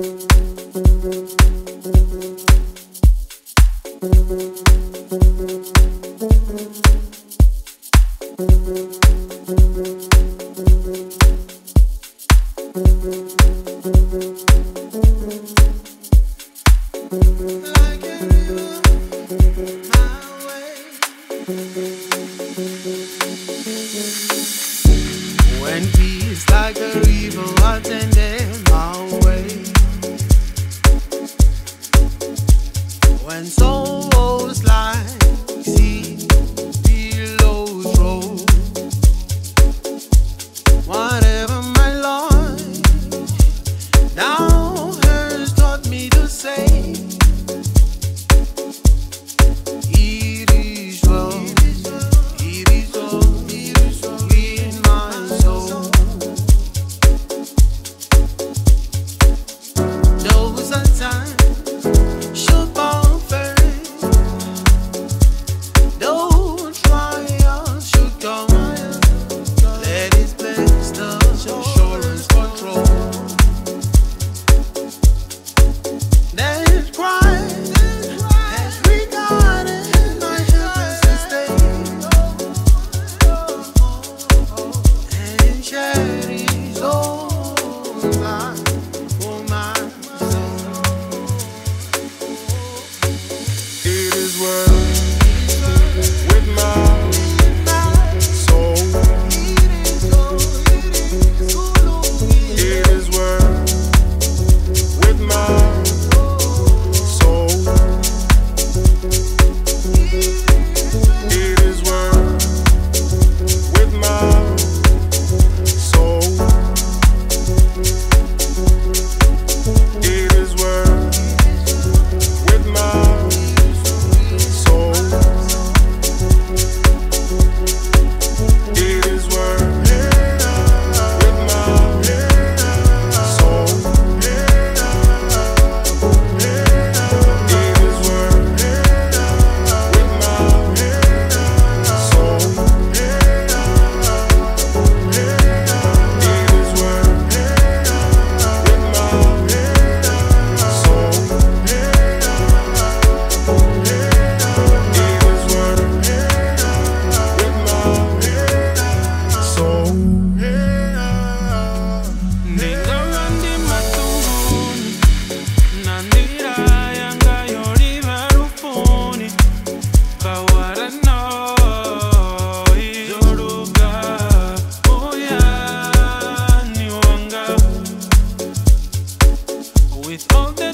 When peace like a river attended my way, when sorrows like sea billows roll, whatever my life now has taught me to say, it is well, it is well, it is well with my soul. Those are times should perfect, though trials should come, let His blessed assurance control. That Christ has regarded my helpless estate and shed His own life for my soul. It is well with my soul. It is well with my soul. It is well with my soul. It is well with my soul. It is well with my soul. It is well with my soul. It is well with my soul. Ningarandi matunguni, nandira yanga yoriva rufuni, kawarano ijoruga, oya niwanga. With all the